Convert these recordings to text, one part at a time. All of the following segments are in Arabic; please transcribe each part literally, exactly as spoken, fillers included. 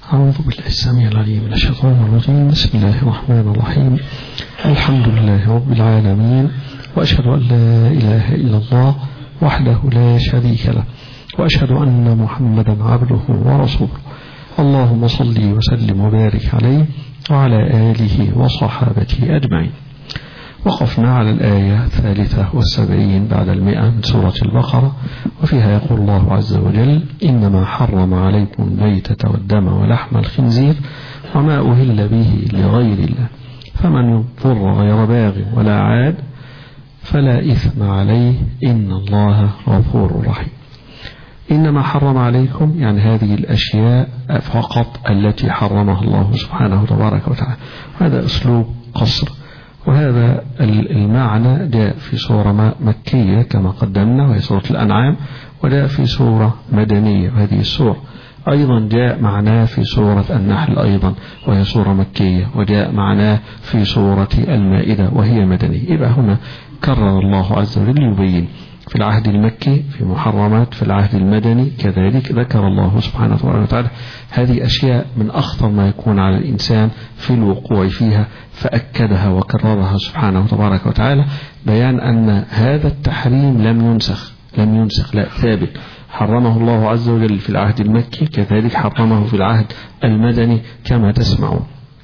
أعوذ بالله السميع العليم من الشيطان الرجيم. بسم الله الرحمن الرحيم. الحمد لله رب العالمين، وأشهد أن لا إله إلا الله وحده لا شريك له، وأشهد أن محمدا عبده ورسوله. اللهم صل وسلم وبارك عليه وعلى آله وصحابته أجمعين. وقفنا على الآية الثالثة والسبعين بعد المئة من سورة البقرة، وفيها يقول الله عز وجل: إنما حرم عليكم الميتة والدم ولحم الخنزير وما أهل به لغير الله، فمن يضطر غير باغ ولا عاد فلا إثم عليه إن الله غفور رحيم. إنما حرم عليكم يعني هذه الأشياء فقط التي حرمها الله سبحانه تبارك وتعالى. هذا أسلوب قصر، وهذا المعنى جاء في سورة مكية كما قدمنا وهي سورة الأنعام، وجاء في سورة مدنية وهذه السورة. أيضا جاء معناه في سورة النحل أيضا وهي سورة مكية، وجاء معناه في سورة المائدة وهي مدنية. يبقى هنا كرر الله عز وجل يبين في العهد المكي في محرمات، في العهد المدني كذلك ذكر الله سبحانه وتعالى هذه أشياء من أخطر ما يكون على الإنسان في الوقوع فيها، فأكدها وكررها سبحانه تبارك وتعالى، بيان أن هذا التحريم لم ينسخ لم ينسخ لا ثابت. حرمه الله عز وجل في العهد المكي، كذلك حرمه في العهد المدني كما تسمعون.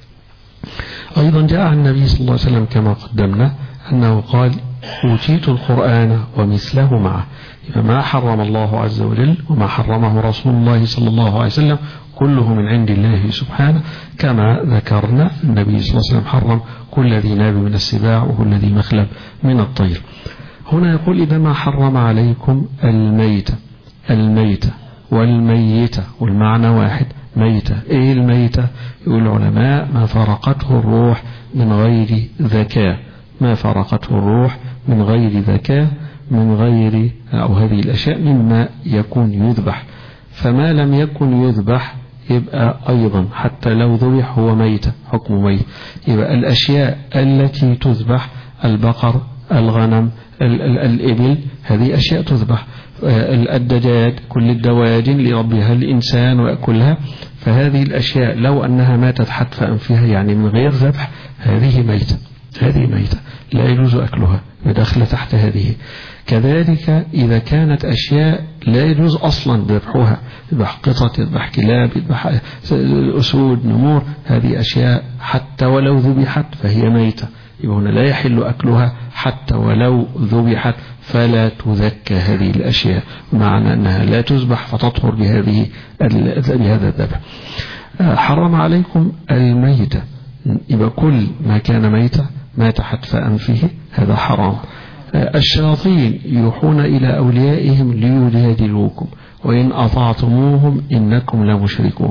أيضا جاء عن النبي صلى الله عليه وسلم كما قدمنا أنه قال: أوتيت القرآن ومثله معه. فما حرم الله عز وجل وما حرمه رسول الله صلى الله عليه وسلم كله من عند الله سبحانه، كما ذكرنا النبي صلى الله عليه وسلم حرم كل ذي ناب من السباع وكل ذي مخلب من الطير. هنا يقول: إذا ما حرم عليكم الميتة الميتة والميتة، والمعنى واحد، ميتة. إيه الميتة؟ يقول العلماء: ما فرقته الروح من غير ذكاء، ما فرقته الروح من غير ذكاء، من غير أو هذه الأشياء مما يكون يذبح. فما لم يكن يذبح يبقى أيضا حتى لو ذبح هو ميتة، حكم ميت. يبقى الأشياء التي تذبح البقر، الغنم، ال ال الإبل، هذه أشياء تذبح. الدجاج، كل الدواجن لربها الإنسان ويأكلها، فهذه الأشياء لو أنها ماتت حتف أنفها يعني من غير ذبح، هذه ميتة، هذه ميتة لا يجوز أكلها، يدخل تحت هذه. كذلك إذا كانت أشياء لا يجوز أصلا ذبحها، يذبح قطط، يذبح كلاب، يذبح أسود، نمور، هذه أشياء حتى ولو ذبحت فهي ميتة، يبقى هنا لا يحل أكلها حتى ولو ذبحت، فلا تذكى هذه الأشياء، معنى أنها لا تذبح فتطهر بهذه بهذا الذبح. حرم عليكم الميتة، يبقى كل ما كان ميتة مات حتف أنفه هذا حرام. الشياطين يوحون إلى أوليائهم ليجادلوكم وإن أطعتموهم إنكم لمشركون.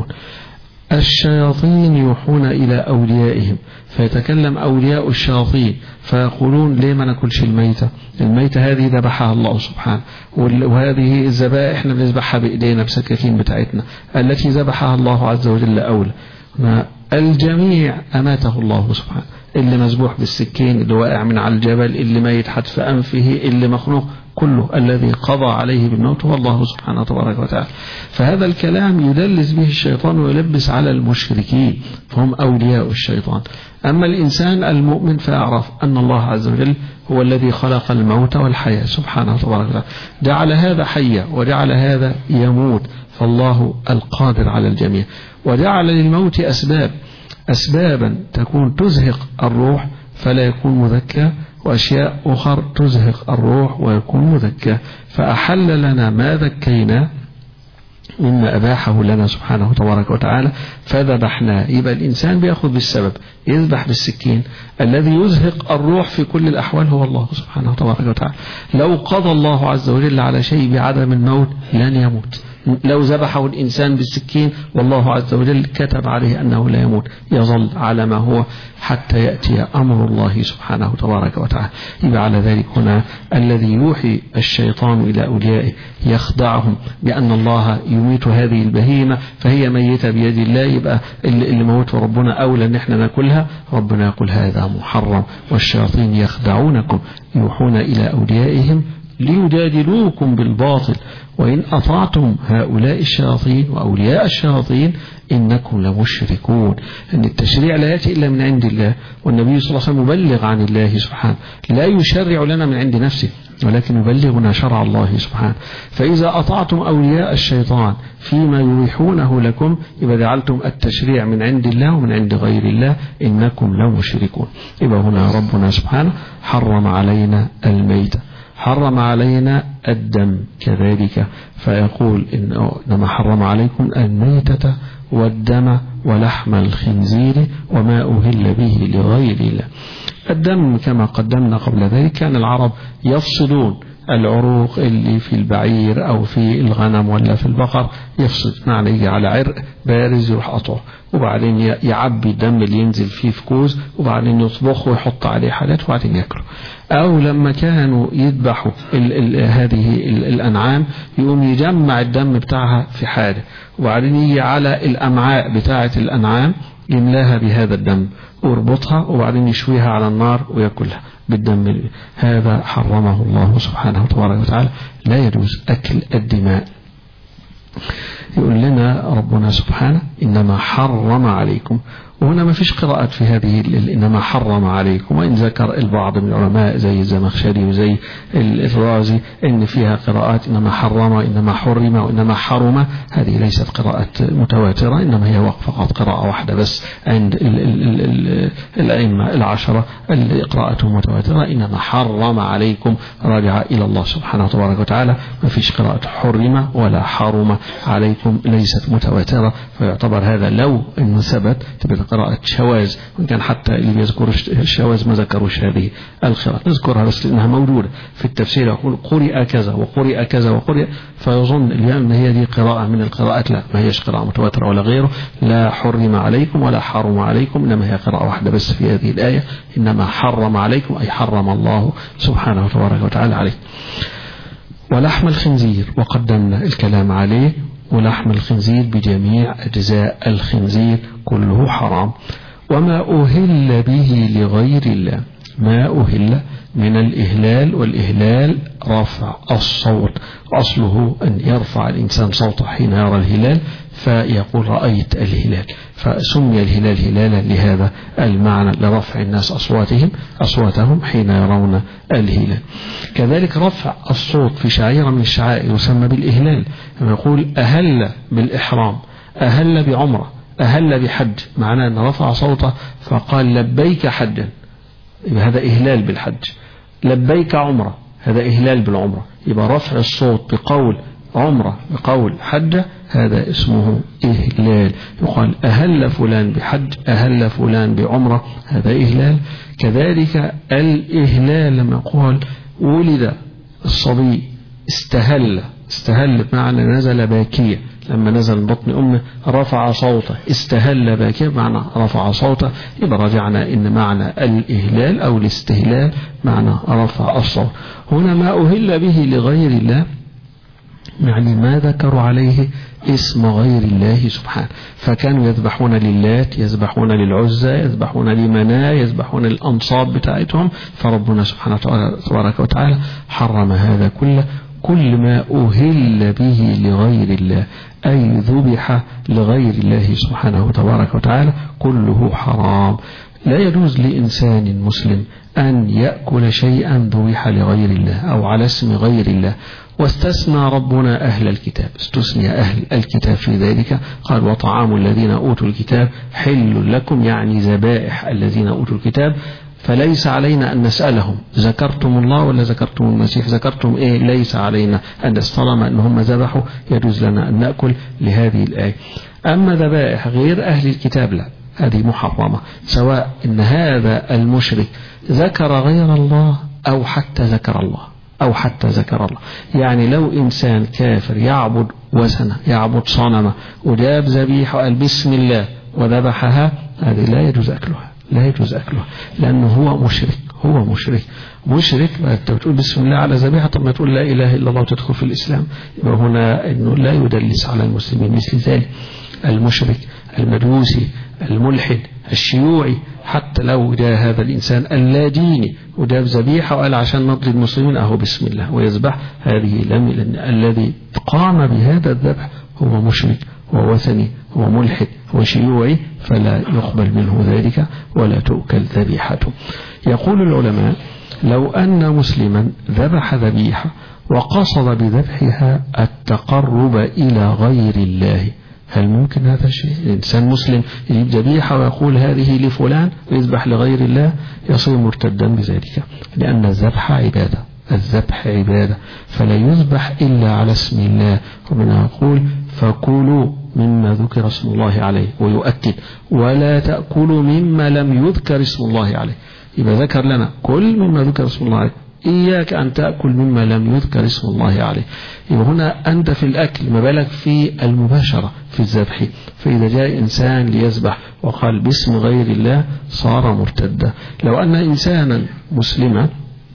الشياطين يوحون إلى أوليائهم، فيتكلم أولياء الشياطين فيقولون: ليه ما ناكلش الميتة؟ الميتة هذه ذبحها الله سبحانه، وهذه الذبائح احنا بنذبحها بإيدينا بسكاكين بتاعتنا، التي ذبحها الله عز وجل أولى. الجميع أماته الله سبحانه، اللي مذبوح بالسكين، اللي واقع من على الجبل، اللي ميت حتف أنفه، اللي مخنوق، كله الذي قضى عليه بالموت هو الله سبحانه تبارك وتعالى. فهذا الكلام يدلس به الشيطان ويلبس على المشركين، فهم أولياء الشيطان. أما الإنسان المؤمن فيعرف أن الله عز وجل هو الذي خلق الموت والحياة سبحانه تبارك وتعالى، جعل هذا حيا وجعل هذا يموت، فالله القادر على الجميع، وجعل للموت أسباب أسبابا تكون تزهق الروح فلا يكون مذكى، وأشياء أخرى تزهق الروح ويكون مذكى، فأحل لنا ما ذكينا مما أباحه لنا سبحانه تبارك وتعالى فذبحنا. يبقى الإنسان بيأخذ بالسبب، يذبح بالسكين. الذي يزهق الروح في كل الأحوال هو الله سبحانه تبارك وتعالى. لو قضى الله عز وجل على شيء بعدم الموت لن يموت. لو ذبحه الإنسان بالسكين والله عز وجل كتب عليه أنه لا يموت، يظل على ما هو حتى يأتي أمر الله سبحانه تبارك وتعالى. يبقى على ذلك هنا الذي يوحي الشيطان إلى أوليائه يخدعهم بأن الله يميت هذه البهيمة فهي ميتة بيد الله، يبقى اللي موت ربنا أولى أن احنا ناكلها، ربنا يقول هذا محرم. والشياطين يخدعونكم يوحون إلى أوليائهم ليجادلوكم بالباطل وإن أطعتم هؤلاء الشياطين وأولياء الشياطين إنكم لمشركون. أن التشريع لا يأتي إلا من عند الله، والنبي صلى الله عليه وسلم مبلغ عن الله سبحانه، لا يشرع لنا من عند نفسه ولكن يبلغنا شرع الله سبحانه. فإذا أطعتم أولياء الشيطان فيما يريحونه لكم يبقى جعلتم التشريع من عند الله ومن عند غير الله، إنكم لمشركون. يبقى هنا ربنا سبحانه حرم علينا الميتة، حرم علينا الدم كذلك، فيقول إنما حرم عليكم الميتة والدم ولحم الخنزير وما أهل به لغير الله. الدم كما قدمنا قبل ذلك كان العرب يفصلون العروق اللي في البعير أو في الغنم ولا في البقر، يفصل معنى يجي على عرق بارز يروح قطعه، وبعدين يعبي الدم اللي ينزل فيه في كوز، وبعدين يطبخه ويحط عليه حاجات وبعدين ياكله. أو لما كانوا يذبحوا ال ال هذه ال الأنعام يقوم يجمع الدم بتاعها في حاجة، وبعدين يجي على الأمعاء بتاعة الأنعام يملاها بهذا الدم ويربطها وبعدين يشويها على النار ويأكلها بالدم. هذا حرمه الله سبحانه وتبارك وتعالى، لا يجوز أكل الدماء. يقول لنا ربنا سبحانه إنما حرم عليكم، وهنا ما فيش قراءة في هذه إنما حرم عليكم، وإن ذكر البعض من العلماء زي الزمخشري وزي الرازي إن فيها قراءات إنما حرم إنما حرم وإنما حرم، هذه ليست قراءة متواترة، إنما هي فقط قراءة واحدة بس عند الأئمة العشرة اللي قراءتهم متواترة، إنما حرم عليكم راجع إلى الله سبحانه وتبارك وتعالى. ما فيش قراءة حرم ولا حرم عليكم، ليست متواترة، فيعتبر هذا لو إنه ثبت تبقى قراءة شواذ، وإن كان حتى اللي بيذكر الشواذ ما ذكروش هذه القراءة، نذكرها بس لأنها موجودة في التفسير، يقول قرئ كذا وقرئ كذا وقرئ، فيظن اليوم أن هي دي قراءة من القراءات، لا ما هيش قراءة متواترة ولا غيره، لا حرم عليكم ولا حرم عليكم، إنما هي قراءة واحدة بس في هذه الآية، إنما حرم عليكم أي حرم الله سبحانه وتبارك وتعالى عليه. ولحم الخنزير وقدمنا الكلام عليه، ولحم الخنزير بجميع أجزاء الخنزير كله حرام. وما أهل به لغير الله، ما أهل من الإهلال، والإهلال رفع الصوت، أصله أن يرفع الإنسان صوته حين يرى الهلال فيقول رأيت الهلال، فسمي الهلال هلالا لهذا المعنى، لرفع الناس أصواتهم أصواتهم حين يرون الهلال. كذلك رفع الصوت في شعيرة من الشعائر يسمى بالإهلال، يقول أهل بالإحرام، أهل بعمرة، أهل بحج، معناه أن رفع صوته فقال لبيك حجا، هذا إهلال بالحج، لبيك عمرة، هذا إهلال بالعمرة. يبقى رفع الصوت بقول عمرة بقول حجة هذا اسمه إهلال. يقال أهل فلان بحج، أهل فلان بعمرة، هذا إهلال. كذلك الإهلال لما يقول ولد الصبي استهل، استهل بمعنى نزل باكيا، لما نزل من بطن أمه رفع صوته، استهل باكيا بمعنى رفع صوته. يبقى رجعنا إن معنى الإهلال أو الاستهلال معنى رفع الصوت. هنا ما أهل به لغير الله يعني ما ذكروا عليه اسم غير الله سبحانه، فكانوا يذبحون للات، يذبحون للعزى، يذبحون لمناه، يذبحون للأنصاب بتاعتهم، فربنا سبحانه تبارك وتعالى حرم هذا كله. كل ما أهل به لغير الله أي ذبح لغير الله سبحانه تبارك وتعالى كله حرام. لا يجوز لإنسان مسلم أن يأكل شيئا ذبح لغير الله أو على اسم غير الله. واستثنى ربنا أهل الكتاب، استثنى أهل الكتاب في ذلك، قال وطعام الذين أوتوا الكتاب حل لكم، يعني ذبائح الذين أوتوا الكتاب، فليس علينا أن نسألهم ذكرتم الله ولا ذكرتم المسيح، ذكرتم إيه، ليس علينا أن طالما أنهم ذبحوا يجوز لنا أن نأكل لهذه الآية. أما ذبائح غير أهل الكتاب لا، هذه محرمة، سواء إن هذا المشرك ذكر غير الله أو حتى ذكر الله أو حتى ذكر الله. يعني لو إنسان كافر يعبد وثنة، يعبد صنمة، وجاب ذبيحة قال بسم الله وذبحها، هذه لا يجوز أكلها، لا يجوز أكلها، لأنه هو مشرك، هو مشرك مشرك أنت بتقول بسم الله على ذبيحة، طب ما تقول لا إله إلا الله وتدخل في الإسلام. يبقى هنا إنه لا يدلس على المسلمين مثل ذلك. المشرك المجوسي الملحد الشيوعي حتى لو جاء هذا الإنسان اللاديني وجاب ذبيحة وقال عشان نرضي المسلمين أهو بسم الله ويذبح، هذه لم، لأن الذي قام بهذا الذبح هو مشرك ووثني وملحد وشيوعي، فلا يقبل منه ذلك ولا تؤكل ذبيحته. يقول العلماء لو أن مسلما ذبح ذبيحة وقصد بذبحها التقرب إلى غير الله، هل ممكن هذا الشيء؟ الإنسان مسلم يجيب ذبيحة ويقول هذه لفلان ويذبح لغير الله، يصير مرتدا بذلك، لأن الذبح عبادة، الذبح عبادة، فلا يذبح إلا على اسم الله. ربنا يقول فكلوا مما ذكر اسم الله عليه، ويؤكد ولا تأكلوا مما لم يذكر اسم الله عليه. يبقى ذكر لنا كل مما ذكر اسم الله عليه، إياك أن تأكل مما لم يذكر اسم الله عليه. يبقى هنا أنت في الأكل، ما بالك في المباشرة في الذبح. فإذا جاء إنسان ليذبح وقال باسم غير الله صار مرتدا. لو أن إنسانا مسلما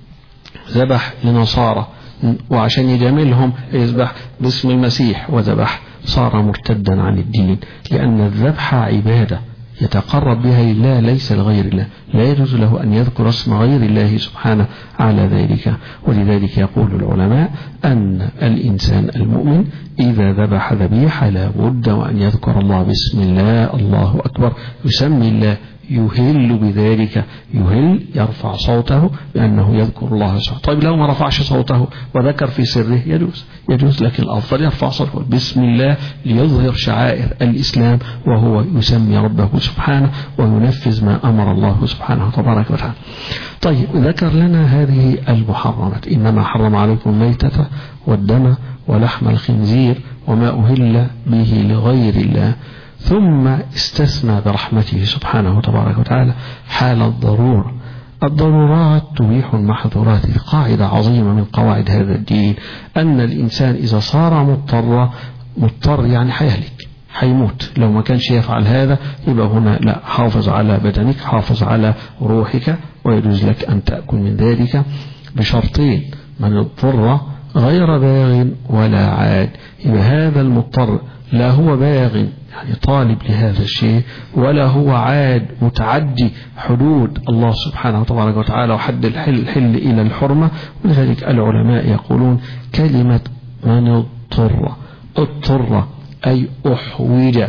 ذبح لنصارى وعشان يجاملهم يذبح باسم المسيح وذبح، صار مرتدا عن الدين، لأن الذبح عبادة يتقرب بها لله ليس لغير الله، لا يجوز له أن يذكر اسم غير الله سبحانه على ذلك. ولذلك يقول العلماء أن الإنسان المؤمن إذا ذبح ذبيحة لا بد وأن يذكر الله بسم الله، الله أكبر، يسمي الله، يهل بذلك، يهل يرفع صوته بأنه يذكر الله سبحانه. طيب لو ما رفعش صوته وذكر في سره يجوز، يجوز لكن الأفضل يرفع صوته بسم الله ليظهر شعائر الإسلام، وهو يسمي ربه سبحانه وينفذ ما أمر الله سبحانه تبارك وتعالى. طيب ذكر لنا هذه المحرمات، إنما حرم عليكم الميتة والدم ولحم الخنزير وما أهل به لغير الله، ثم استثنى برحمته سبحانه تبارك وتعالى حال الضرورة. الضرورات تبيح المحظورات، قاعدة عظيمة من قواعد هذا الدين، أن الإنسان إذا صار مضطر، مضطر يعني حيهلك، حيموت، لو ما كانش يفعل هذا يبقى هنا لا، حافظ على بدنك، حافظ على روحك، ويجوز لك أن تأكل من ذلك بشرطين: من اضطر غير باغ ولا عاد. يبقى هذا المضطر لا هو باغ يعني طالب لهذا الشيء، ولا هو عاد متعدي حدود الله سبحانه وتبارك وتعالى وحد الحل, الحل إلى الحرمة. ولذلك العلماء يقولون كلمة من اضطر، اضطر أي أحوج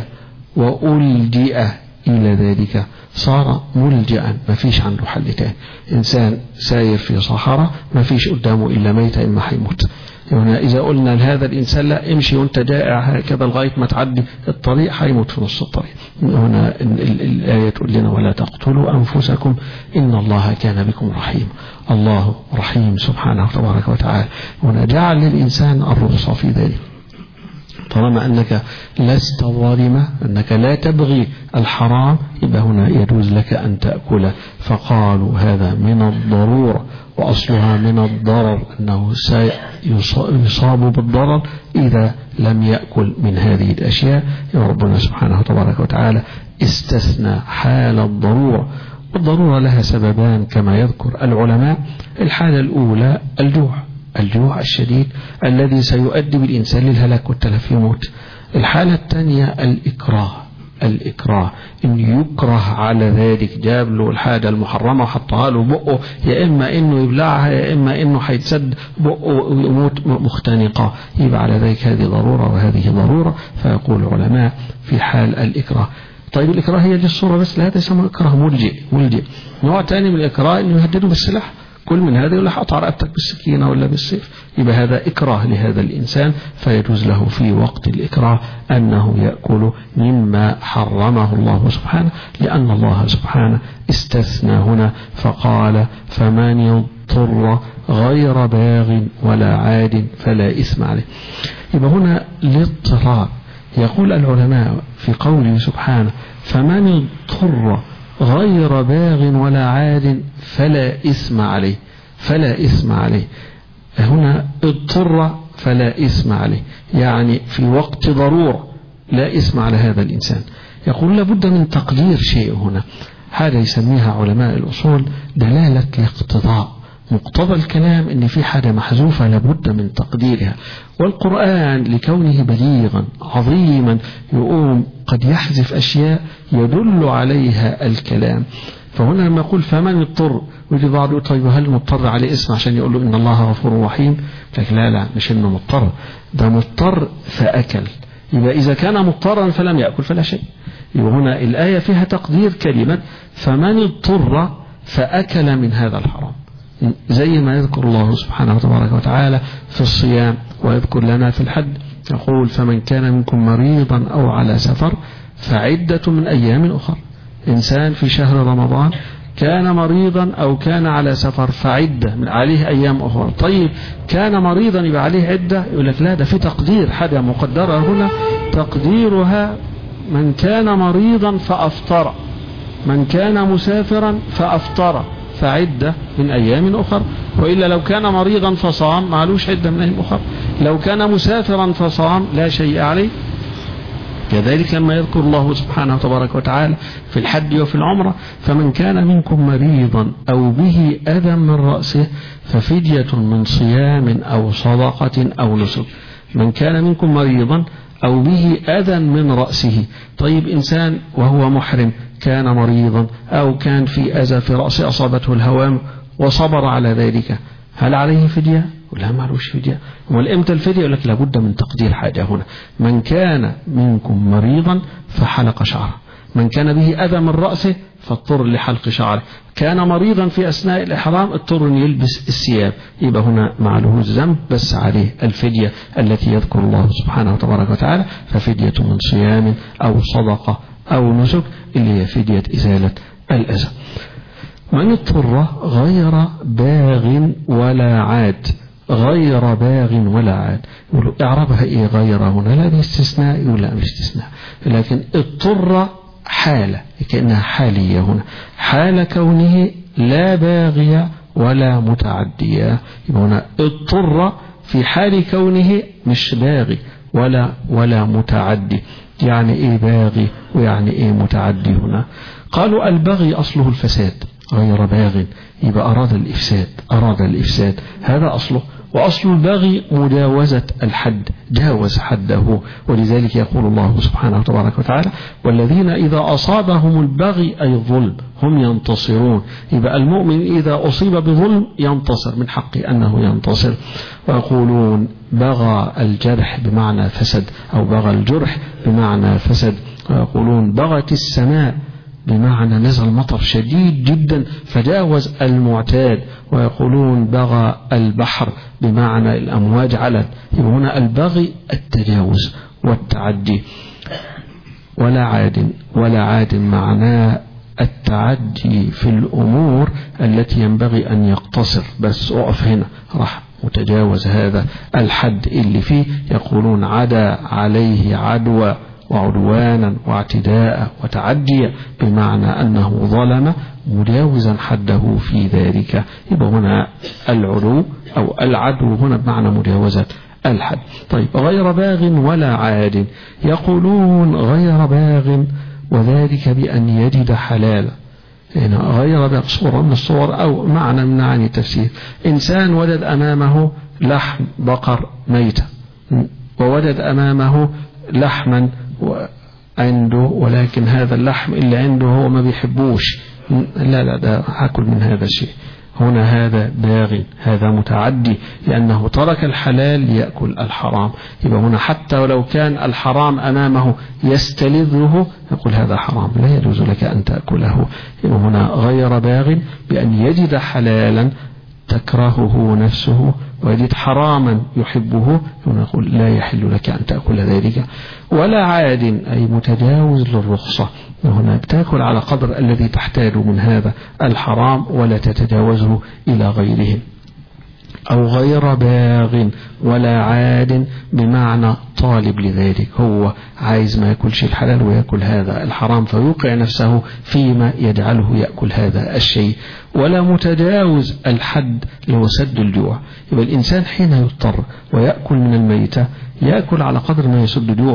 وألجئ إلى ذلك، صار ملجأ، ما فيش عنده حل تاني. إنسان ساير في صحراء ما فيش قدامه إلا ميتة إما حيموت. يعني إذا قلنا لهذا الإنسان لا امشي وانت جائع هكذا لغاية ما تعدي الطريق، حيموت في نص الطريق. هنا الآية تقول لنا ولا تقتلوا أنفسكم إن الله كان بكم رحيم. الله رحيم سبحانه تبارك وتعالى، هنا جعل للإنسان الرخصة في ذلك، طالما أنك لست ظالمة، أنك لا تبغي الحرام، يبقى هنا يجوز لك أن تأكل. فقالوا هذا من الضرورة، وأصلها من الضرر، أنه سيصاب بالضرر إذا لم يأكل من هذه الأشياء. ربنا سبحانه تبارك وتعالى استثنى حال الضرورة، والضرورة لها سببان كما يذكر العلماء. الحالة الأولى الجوع، الجوع الشديد الذي سيؤدي بالإنسان للهلاك والتلف، يموت. الحالة الثانية الإكراه، الإكراه إن يكره على ذلك، جاب له الحاجة المحرمة وحطها له بقه، يا إما إنه يبلعها يا إما إنه حيتسد بقه ويموت مختنقة، يبقى على ذلك هذه ضرورة وهذه ضرورة. فيقول العلماء في حال الإكراه. طيب الإكراه هي دي الصورة بس، لا، هذا يسمى إكراه ملجئ. ملجئ نوع ثاني من الإكراه إنه يهدده بالسلاح، كل من هذا يقول له حط رقبتك بالسكينة ولا بالسيف، يبقى هذا إكراه لهذا الإنسان، فيجوز له في وقت الإكراه أنه يأكل مما حرمه الله سبحانه، لأن الله سبحانه استثنى هنا فقال فمن يضطر غير باغ ولا عاد فلا إثم عليه. يبقى هنا الاضطرار. يقول العلماء في قوله سبحانه فمن اضطر غير باغ ولا عاد فلا إثم عليه، فلا إثم عليه، هنا اضطر فلا إثم عليه، يعني في وقت ضرورة لا إثم على هذا الإنسان. يقول لابد من تقدير شيء هنا، هذا يسميها علماء الأصول دلالة الاقتضاء. مقتضى الكلام ان في حاجة محذوفة لابد من تقديرها، والقرآن لكونه بليغا عظيما يقوم قد يحذف أشياء يدل عليها الكلام. فهنا لما يقول فمن اضطر، ويجي بعض يقول طيب هل مضطر عليه اسم عشان يقول له إن الله غفور رحيم؟ لكن لا لا مش إنه مضطر، ده مضطر فأكل. يبقى إذا كان مضطرا فلم يأكل فلا شيء. يبقى هنا الآية فيها تقدير كلمة فمن اضطر فأكل من هذا الحرام، زي ما يذكر الله سبحانه وتبارك وتعالى في الصيام، ويذكر لنا في الحج يقول فمن كان منكم مريضا أو على سفر فعدة من أيام أخرى. إنسان في شهر رمضان كان مريضا أو كان على سفر فعدة من عليه أيام أخرى. طيب كان مريضا يبقى عليه عدة؟ يقول لك لا، ده في تقدير، حاجة مقدرة هنا تقديرها من كان مريضا فأفطر، من كان مسافرا فأفطر فعدة من أيام أخرى. وإلا لو كان مريضا فصام معلوش عدة من أيام أخرى، لو كان مسافرا فصام لا شيء عليه. كذلك لما يذكر الله سبحانه وتبارك وتعالى في الحج وفي العمرة فمن كان منكم مريضا أو به أذى من رأسه ففدية من صيام أو صدقة أو نسك. من كان منكم مريضا أو به أذى من رأسه. طيب إنسان وهو محرم كان مريضا أو كان في أذى في رأسه أصابته الهوام وصبر على ذلك، هل عليه فدية؟ ولا ما عليهش فدية؟ والإمتى الفدية؟ يقول لك لابد من تقدير حاجة هنا. من كان منكم مريضا فحلق شعره، من كان به أذى من رأسه فاضطر لحلق شعره، كان مريضا في أثناء الإحرام اضطر أن يلبس الثياب، يبقى هنا ما عليهوش ذنب بس عليه الفدية التي يذكر الله سبحانه وتبارك وتعالى، ففدية من صيام أو صدقة أو نسك اللي هي فدية إزالة الأذى. من اضطر غير باغ ولا عاد، غير باغ ولا عاد، يقولوا اعربها ايه غير هنا؟ لا دي استثناء، يقول لا مش استثناء، لكن اضطر حالة كأنها حالية هنا، حال كونه لا باغية ولا متعدية. يبقى هنا اضطر في حال كونه مش باغي ولا ولا متعدي. يعني ايه باغي ويعني ايه متعدي هنا؟ قالوا البغي أصله الفساد، غير باغ يبقى أراد الإفساد، أراد الإفساد هذا أصله. وأصل البغي مجاوزة الحد، جاوز حده، ولذلك يقول الله سبحانه وتبارك وتعالى والذين إذا أصابهم البغي أي الظلم هم ينتصرون. يبقى المؤمن إذا أصيب بظلم ينتصر، من حقه أنه ينتصر. ويقولون بغى الجرح بمعنى فسد، أو بغى الجرح بمعنى فسد. ويقولون بغت السماء بمعنى نزل مطر شديد جدا فجاوز المعتاد. ويقولون بغى البحر بمعنى الأمواج علت. يبقى هنا البغي التجاوز والتعدي. ولا عاد، ولا عاد معناه التعدي في الأمور التي ينبغي أن يقتصر، بس أقف هنا راح متجاوز هذا الحد اللي فيه. يقولون عدا عليه عدوى وعدوانا واعتداء وتعديا بمعنى أنه ظلم مجاوزا حده في ذلك. يبقى هنا العدو أو العدو هنا بمعنى مجاوزة الحد. طيب غير باغ ولا عاد، يقولون غير باغ وذلك بأن يجد حلالا. هنا غير باغ صورة من الصور أو معنى من معاني التفسير. إنسان وجد أمامه لحم بقر ميتة، ووجد أمامه لحما عنده ولكن هذا اللحم اللي عنده هو ما بيحبوش، لا لا ده هاكل من هذا الشيء. هنا هذا باغي، هذا متعدي لأنه ترك الحلال ليأكل الحرام. يبقى هنا حتى ولو كان الحرام أمامه يستلذه يقول هذا حرام لا يجوز لك أن تأكله. يبقى هنا غير باغ بأن يجد حلالا تكرهه نفسه ويجد حراما يحبه ونقول لا يحل لك أن تأكل ذلك. ولا عاد أي متجاوز للرخصة، وهناك تأكل على قدر الذي تحتاج من هذا الحرام ولا تتجاوزه إلى غيره. أو غير باغ ولا عاد بمعنى طالب لذلك، هو عايز ما يأكلش الحلال ويأكل هذا الحرام فيوقع نفسه فيما يجعله يأكل هذا الشيء. ولا متجاوز الحد لو سد الجوع. يبقى الإنسان حين يضطر ويأكل من الميتة يأكل على قدر ما يسد جوعه،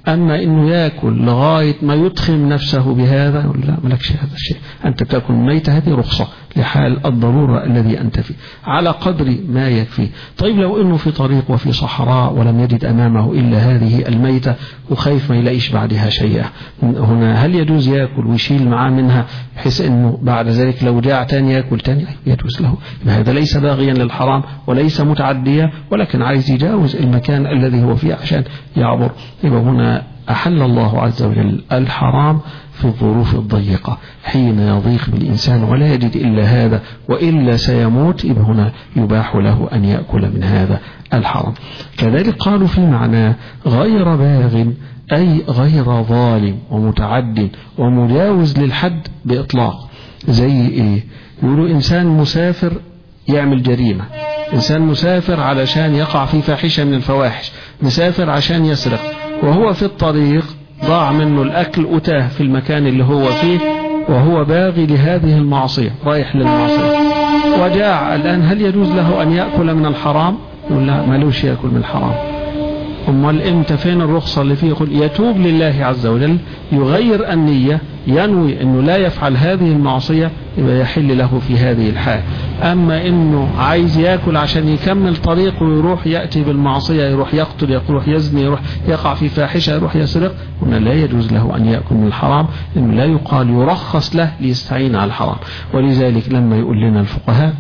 أما إنه يأكل لغاية ما يدخم نفسه بهذا يقول لا ملكش هذا الشيء، أنت تأكل ميتة هذه رخصة لحال الضرورة الذي أنت فيه على قدر ما يكفي. طيب لو إنه في طريق وفي صحراء ولم يجد أمامه إلا هذه الميتة وخايف ما يلاقيش بعدها شيئا، هنا هل يجوز يأكل ويشيل معاه منها بحيث إنه بعد ذلك لو جاع تاني يأكل تاني؟ يجوز له. هذا ليس باغيا للحرام وليس متعديا، ولكن عايز يجاوز المكان الذي هو فيه عشان يعبر. يبقى هنا أحل الله عز وجل الحرام في الظروف الضيقة حين يضيق بالإنسان ولا يجد إلا هذا وإلا سيموت، يبقى هنا يباح له أن يأكل من هذا الحرام. كذلك قالوا في معنى غير باغ أي غير ظالم ومتعد ومجاوز للحد بإطلاق. زي إيه؟ يقولوا إنسان مسافر يعمل جريمة، إنسان مسافر علشان يقع في فاحشة من الفواحش، مسافر عشان يسرق، وهو في الطريق ضاع منه الأكل وتاه في المكان اللي هو فيه وهو باغي لهذه المعصية رايح للمعصية وجاع الآن، هل يجوز له أن يأكل من الحرام؟ يقول لا مالوش يأكل من الحرام. أمال إمتى فين الرخصة اللي فيه؟ يقول يتوب لله عز وجل، يغير النية، ينوي أنه لا يفعل هذه المعصية، يبقى يحل له في هذه الحال. أما أنه عايز يأكل عشان يكمل طريقه ويروح يأتي بالمعصية، يروح يقتل، يروح يزني، يروح يقع في فاحشة، يروح يسرق، هنا لا يجوز له أن يأكل من الحرام، لأنه لا يقال يرخص له ليستعين على الحرام. ولذلك لما يقول لنا الفقهاء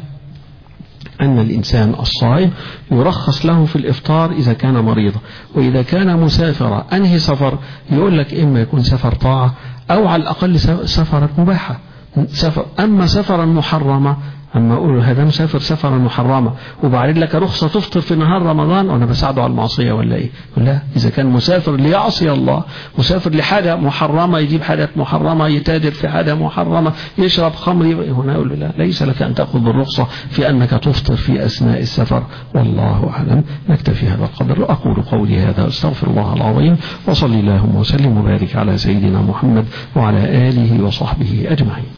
أن الإنسان الصائم يرخص له في الإفطار إذا كان مريضا، وإذا كان مسافرا أنهي سفر؟ يقول لك إما يكون سفر طاعة أو على الأقل سفرا مباحة. سفر أما سفرا محرمة، أما أقول هذا مسافر سفرا محرمة وبعد لك رخصة تفطر في نهار رمضان وأنا بساعده على المعصية ولا إيه؟ لا، إذا كان مسافر ليعصي الله، مسافر لحاجة محرمة، يجيب حاجة محرمة، يتاجر في حاجة محرمة، يشرب خمر، هنا يقول له لا، ليس لك أن تأخذ بالرخصة في أنك تفطر في أثناء السفر. والله أعلم. نكتفي هذا القدر. أقول قولي هذا، أستغفر الله العظيم، وصلي اللهم وسلم وبارك على سيدنا محمد وعلى آله وصحبه أجمعين.